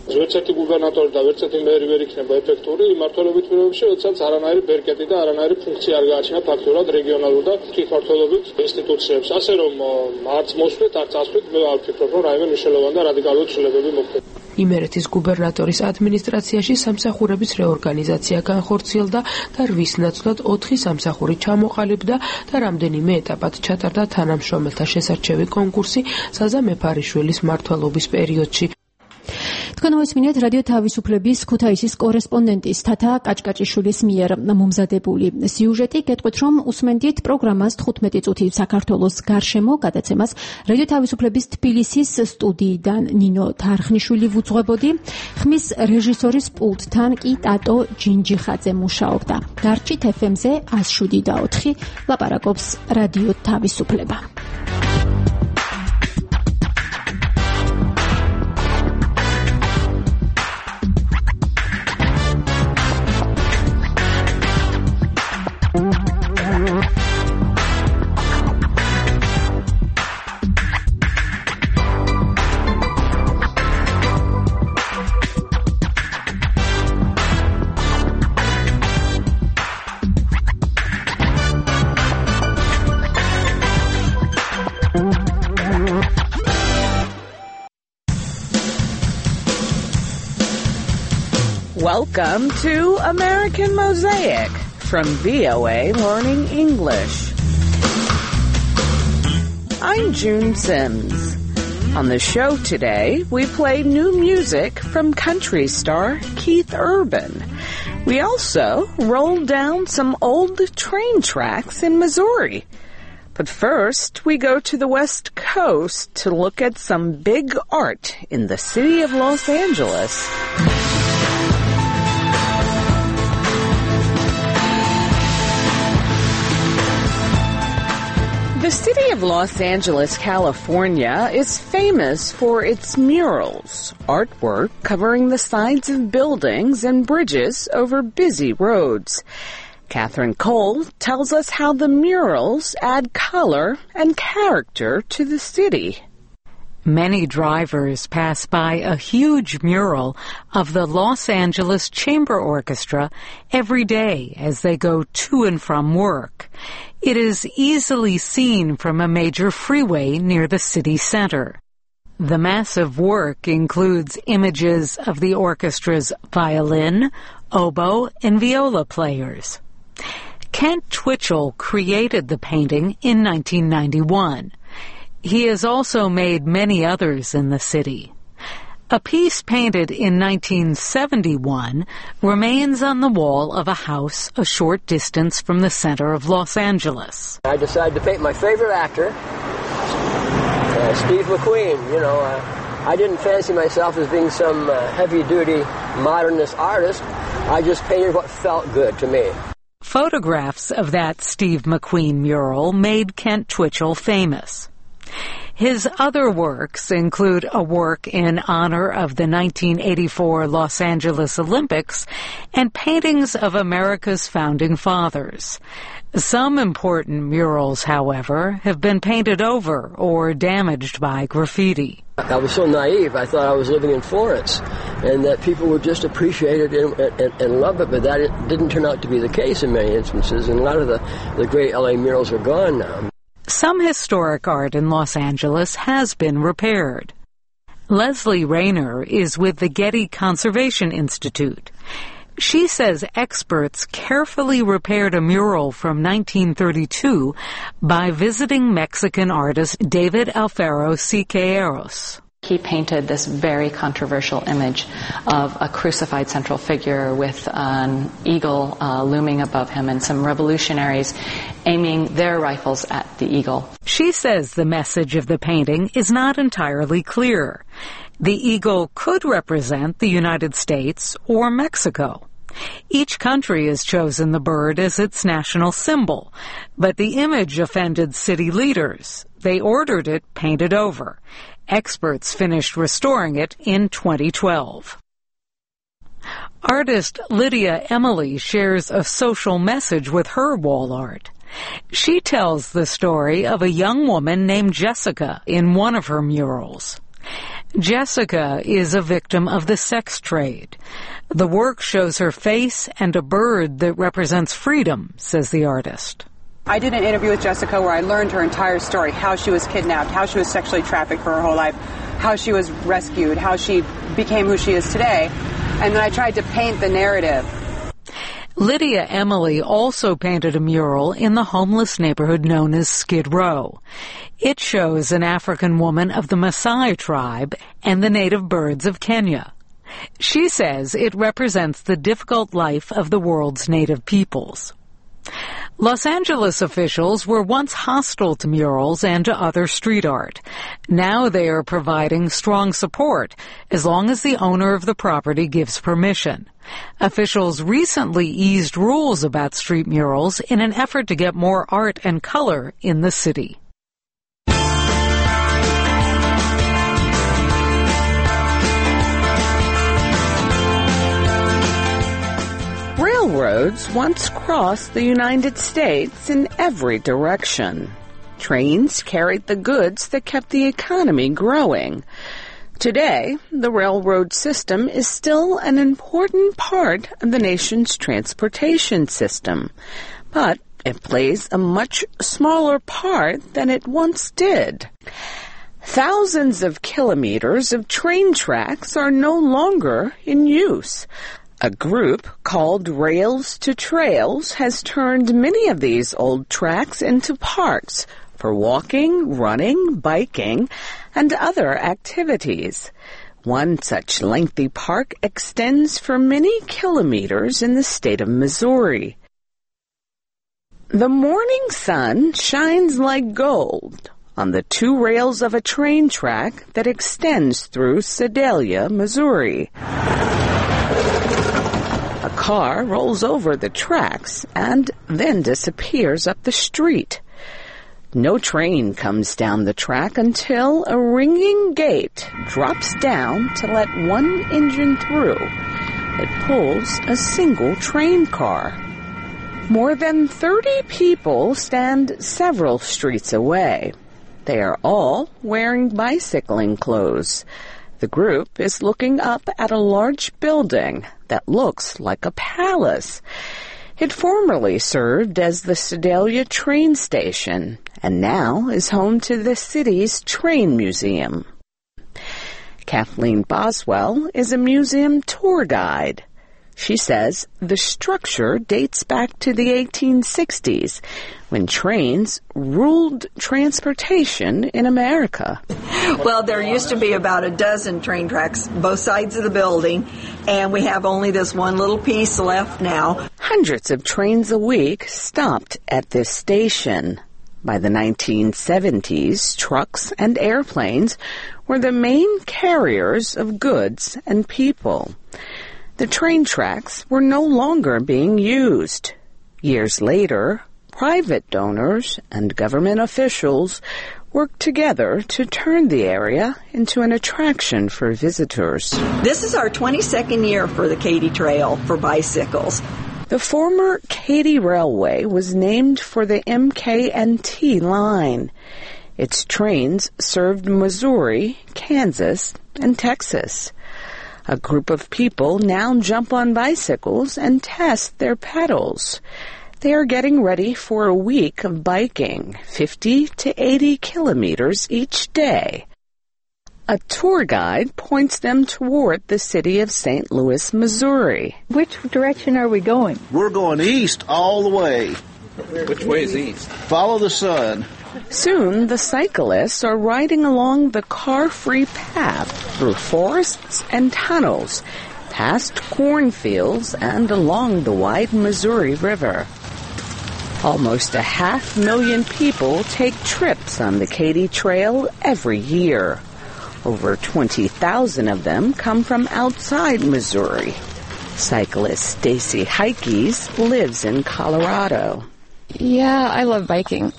ვერცერთი გუბერნატორი და ვერცერთი მერი ვერ იქნება ეფექტური იმ მმართველობით პირობებში, როდესაც არანაირი ბერკეტი და არანაირი ფუნქცია არ გააჩნია ფაქტურად რეგიონალურ და თვითმმართველობით ინსტიტუციებს. ასე რომ არც მოსვლით, არც ასვლით, მე არ ვფიქრობ, რომ რაიმე მნიშვნელოვანი და რადიკალური ცვლილებები მოხდება. იმერეთის გუბერნატორის ადმინისტრაციაში სამსახურების რეორგანიზაცია განხორციელდა და 8 ნაცვლად 4 სამსახური ჩამოყალიბდა და რამდენიმე ეტაპად ჩატარდა თანამშრომელთა შესარჩევი კონკურსი საზა მეფარიშვილის მმართველობის პერიოდში. თქვენ მოისმინეთ რადიო თავისუფლების ქუთაისის კორესპონდენტის თათა კაჭკაჭიშვილის მიერ მომზადებული სიუჟეტი. გეტყვით, რომ უსმენდით პროგრამას 15 წუთი საქართველოს გარშემო გადაცემას რადიო თავისუფლების თბილისის სტუდიიდან ნინო თარხნიშვილი ვუძღვებოდი. ხმის რეჟისორის პულტთან კი ტატო ჯინჯიხაძე მუშაობდა. გარჩით FM-ზე 107.4 ლაპარაკობს რადიო თავისუფლება. Welcome to American Mosaic from VOA Learning English. I'm June Sims. On the show today, we play new music from country star Keith Urban. We also roll down some old train tracks in Missouri. But first, we go to the West Coast to look at some big art in the city of Los Angeles. The city of Los Angeles, California, is famous for its murals, artwork covering the sides of buildings and bridges over busy roads. Catherine Cole tells us how the murals add color and character to the city. Many drivers pass by a huge mural of the Los Angeles Chamber Orchestra every day as they go to and from work. It is easily seen from a major freeway near the city center. The massive work includes images of the orchestra's violin, oboe, and viola players. Kent Twitchell created the painting in 1991. He has also made many others in the city. A piece painted in 1971 remains on the wall of a house a short distance from the center of Los Angeles. I decided to paint my favorite actor, Steve McQueen. I didn't fancy myself as being some heavy-duty modernist artist. I just painted what felt good to me. Photographs of that Steve McQueen mural made Kent Twitchell famous. His other works include a work in honor of the 1984 Los Angeles Olympics and paintings of America's founding fathers. Some important murals, however, have been painted over or damaged by graffiti. I was so naive. I thought I was living in Florence and that people would just appreciate it and love it, but that didn't turn out to be the case in many instances, and a lot of the great LA murals are gone now. Some historic art in Los Angeles has been repaired. Leslie Rayner is with the Getty Conservation Institute. She says experts carefully repaired a mural from 1932 by visiting Mexican artist David Alfaro Siqueiros. He painted this very controversial image of a crucified central figure with an eagle looming above him and some revolutionaries aiming their rifles at the eagle. She says the message of the painting is not entirely clear. The eagle could represent the United States or Mexico. Each country has chosen the bird as its national symbol, but the image offended city leaders. They ordered it painted over. Experts finished restoring it in 2012. Artist Lydia Emily shares a social message with her wall art. She tells the story of a young woman named Jessica in one of her murals. Jessica is a victim of the sex trade. The work shows her face and a bird that represents freedom, says the artist. I did an interview with Jessica where I learned her entire story, how she was kidnapped, how she was sexually trafficked for her whole life, how she was rescued, how she became who she is today, and then I tried to paint the narrative. Lydia Emily also painted a mural in the homeless neighborhood known as Skid Row. It shows an African woman of the Maasai tribe and the native birds of Kenya. She says it represents the difficult life of the world's native peoples. Los Angeles officials were once hostile to murals and to other street art. Now they are providing strong support as long as the owner of the property gives permission. Officials recently eased rules about street murals in an effort to get more art and color in the city. Railroads once crossed the United States in every direction. Trains carried the goods that kept the economy growing. Today, the railroad system is still an important part of the nation's transportation system, but it plays a much smaller part than it once did. Thousands of kilometers of train tracks are no longer in use. A group called Rails to Trails has turned many of these old tracks into parks for walking, running, biking, and other activities. One such lengthy park extends for many kilometers in the state of Missouri. The morning sun shines like gold on the two rails of a train track that extends through Sedalia, Missouri. A car rolls over the tracks and then disappears up the street. No train comes down the track until a ringing gate drops down to let one engine through. It pulls a single train car. More than 30 people stand several streets away. They are all wearing bicycling clothes. The group is looking up at a large building that looks like a palace. It formerly served as the Sedalia train station and now is home to the city's train museum. Kathleen Boswell is a museum tour guide. She says the structure dates back to the 1860s, when trains ruled transportation in America. Well, there used to be about a dozen train tracks, both sides of the building, and we have only this one little piece left now. Hundreds of trains a week stopped at this station. By the 1970s, trucks and airplanes were the main carriers of goods and people. The train tracks were no longer being used. Years later, private donors and government officials worked together to turn the area into an attraction for visitors. This is our 22nd year for the Katy Trail for bicycles. The former Katy Railway was named for the MK&T line. Its trains served Missouri, Kansas, and Texas. A group of people now jump on bicycles and test their pedals. They are getting ready for a week of biking, 50 to 80 kilometers each day. A tour guide points them toward the city of St. Louis, Missouri. Which direction are we going? We're going east all the way. Which way is east? Follow the sun. Soon, the cyclists are riding along the car-free path through forests and tunnels, past cornfields and along the wide Missouri River. Almost 500,000 people take trips on the Katy Trail every year. Over 20,000 of them come from outside Missouri. Cyclist Stacy Heikes lives in Colorado. Yeah, I love biking.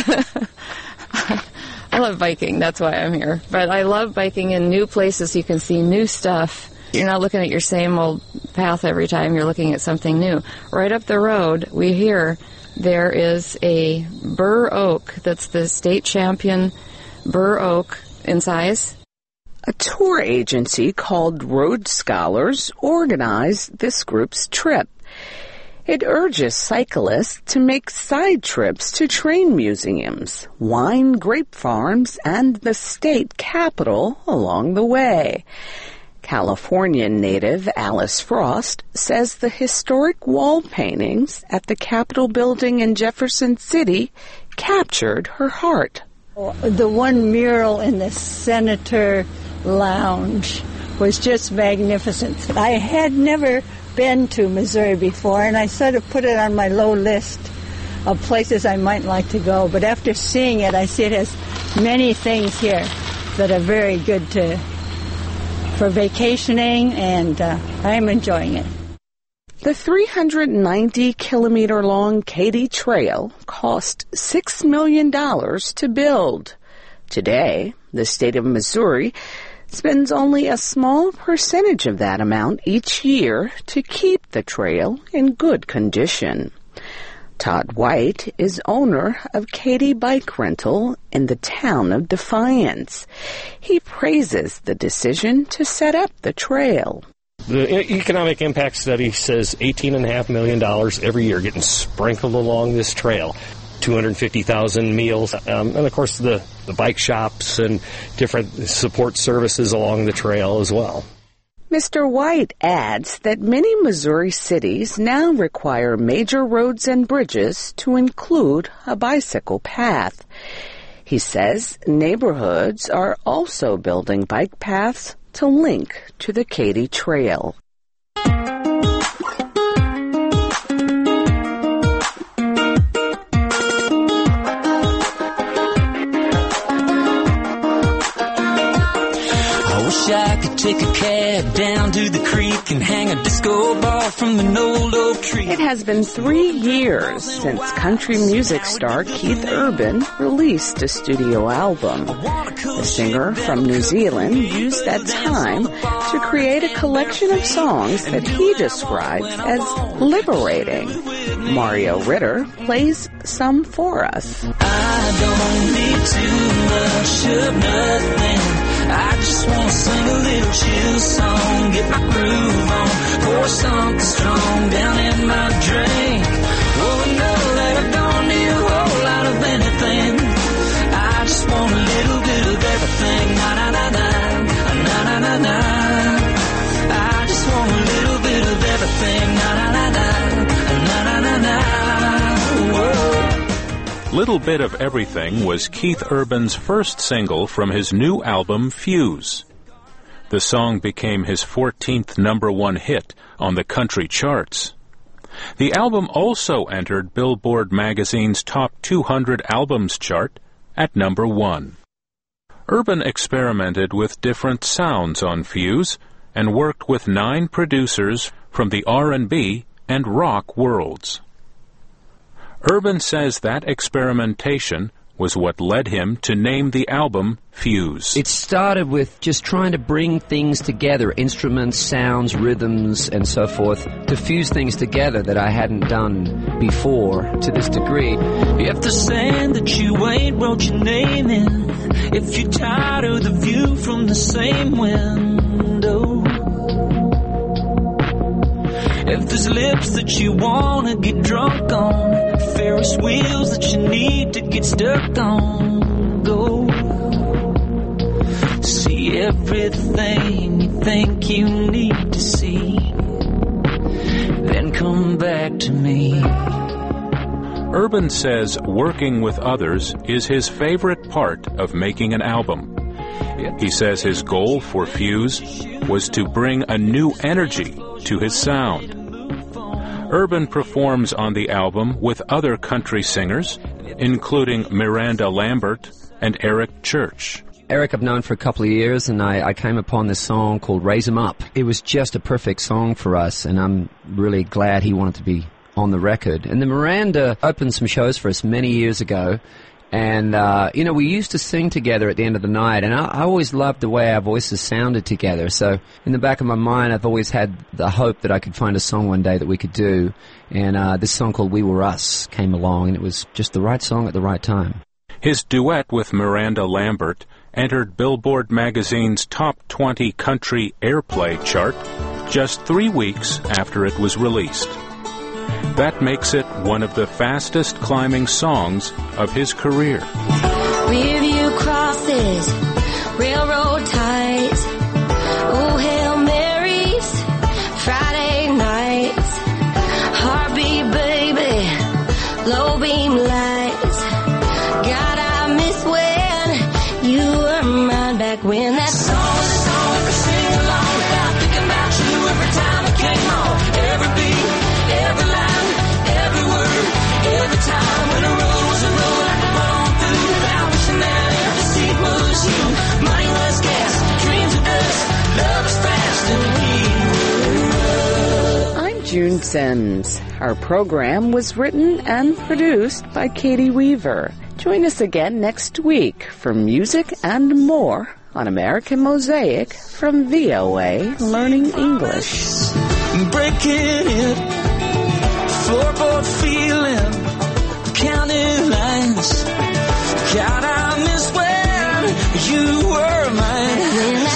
I love biking. That's why I'm here. But I love biking in new places. You can see new stuff. You're not looking at your same old path every time. You're looking at something new. Right up the road, we hear there is a bur oak that's the state champion bur oak in size. A tour agency called Road Scholars organized this group's trip. It urges cyclists to make side trips to train museums, wine grape farms, and the state capitol along the way. California native Alice Frost says the historic wall paintings at the Capitol building in Jefferson City captured her heart. The one mural in the Senator Lounge was just magnificent. I had never been to Missouri before, and I sort of put it on my low list of places I might like to go. But after seeing it, I see it has many things here that are very good for vacationing, and I'm enjoying it. The 390-kilometer-long Katy Trail cost $6 million to build. Today, the state of Missouri spends only a small percentage of that amount each year to keep the trail in good condition. Todd White is owner of Katy Bike Rental in the town of Defiance. He praises the decision to set up the trail. The economic impact study says $18.5 million every year getting sprinkled along this trail. 250,000 meals, and of course the bike shops and different support services along the trail as well. Mr. White adds that many Missouri cities now require major roads and bridges to include a bicycle path. He says neighborhoods are also building bike paths to link to the Katy Trail. I could take a cab down to the creek and hang a disco ball from an old oak tree. It has been 3 years since country music star Keith Urban released a studio album. The singer from New Zealand used that time to create a collection of songs that he describes as liberating. Mario Ritter plays some for us. I don't need too much of nothing. I just want to sing a little chill song, get my groove on, pour something strong down in my drink. Oh, know that I don't need a whole lot of anything. I just want a little bit of everything. Na na na na, na na na na. I just want a little bit of everything. Na na na na, na na na na. Whoa. Little Bit of Everything was Keith Urban's first single from his new album, Fuse. The song became his 14th #1 hit on the country charts. The album also entered Billboard magazine's Top 200 Albums chart at #1. Urban experimented with different sounds on Fuse and worked with 9 producers from the R&B and rock worlds. Urban says that experimentation was what led him to name the album Fuse. It started with just trying to bring things together, instruments, sounds, rhythms, and so forth, to fuse things together that I hadn't done before to this degree. If the sand that you ain't wrote your name in, if you're tired of the view from the same window, if there's lips that you wanna get drunk on, Ferris wheels that you need to get stuck on, go see everything you think you need to see, then come back to me. Urban says working with others is his favorite part of making an album. He says his goal for Fuse was to bring a new energy to his sound. Urban performs on the album with other country singers, including Miranda Lambert and Eric Church. Eric I've known for a couple of years, and I came upon this song called Raise 'Em Up. It was just a perfect song for us, and I'm really glad he wanted to be on the record. And then Miranda opened some shows for us many years ago, and, we used to sing together at the end of the night, and I always loved the way our voices sounded together. So in the back of my mind, I've always had the hope that I could find a song one day that we could do. And this song called We Were Us came along, and it was just the right song at the right time. His duet with Miranda Lambert entered Billboard magazine's top 20 country airplay chart just 3 weeks after it was released. That makes it one of the fastest climbing songs of his career. Review crosses, railroad ties, oh, Hail Marys, Friday nights, heartbeat baby, low beam lights. God, I miss when you were mine back when that song was a song I could sing along without thinking about you every time it came on. Every beat, every line, every word, every time when a road was a road I could run through without wishing that every seat was you. Money was gas, dreams of dust, love is fast and we were. I'm June Sims. Our program was written and produced by Katie Weaver. Join us again next week for music and more on American Mosaic from VOA Learning English. Breaking it, floorboard feeling, counting lines. God, I miss when you were mine.